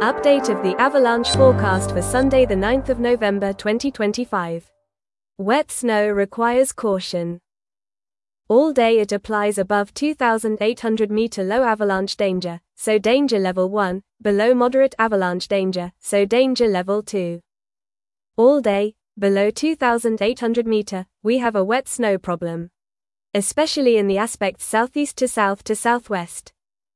Update of the avalanche forecast for Sunday the 9th of November 2025. Wet snow requires caution. All day it applies above 2,800 meter low avalanche danger, so danger level 1, below moderate avalanche danger, so danger level 2. All day, below 2,800 meter, we have a wet snow problem. Especially in the aspects southeast to south to southwest.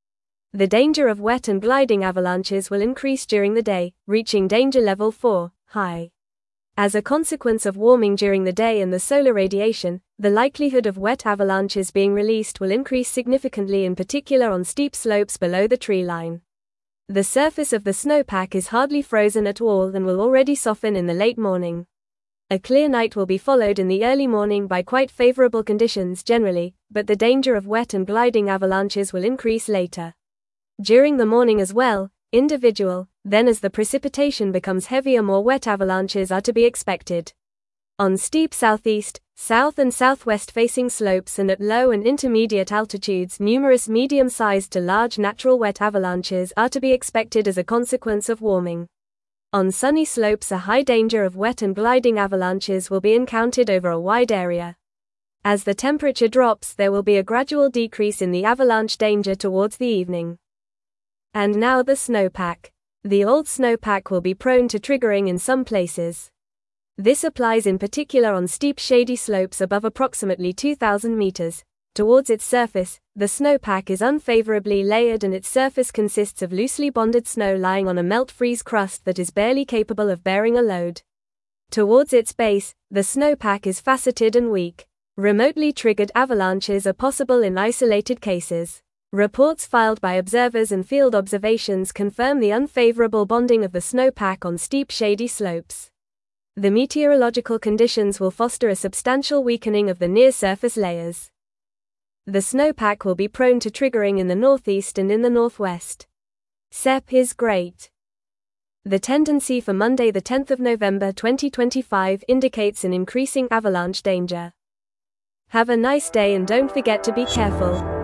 The danger of wet and gliding avalanches will increase during the day, reaching danger level 4, high. As a consequence of warming during the day and the solar radiation, the likelihood of wet avalanches being released will increase significantly, in particular on steep slopes below the tree line. The surface of the snowpack is hardly frozen at all and will already soften in the late morning. A clear night will be followed in the early morning by quite favorable conditions generally, but the danger of wet and gliding avalanches will increase later. During the morning as well, individual, then as the precipitation becomes heavier, more wet avalanches are to be expected. On steep southeast, south and southwest facing slopes and at low and intermediate altitudes, numerous medium-sized to large natural wet avalanches are to be expected as a consequence of warming. On sunny slopes, a high danger of wet and gliding avalanches will be encountered over a wide area. As the temperature drops, there will be a gradual decrease in the avalanche danger towards the evening. And now the snowpack. The old snowpack will be prone to triggering in some places. This applies in particular on steep shady slopes above approximately 2,000 meters. Towards its surface, the snowpack is unfavorably layered and its surface consists of loosely bonded snow lying on a melt-freeze crust that is barely capable of bearing a load. Towards its base, the snowpack is faceted and weak. Remotely triggered avalanches are possible in isolated cases. Reports filed by observers and field observations confirm the unfavorable bonding of the snowpack on steep shady slopes. The meteorological conditions will foster a substantial weakening of the near-surface layers. The snowpack will be prone to triggering in the northeast and in the northwest. SEP is great. The tendency for Monday the 10th of November 2025 indicates an increasing avalanche danger. Have a nice day and don't forget to be careful.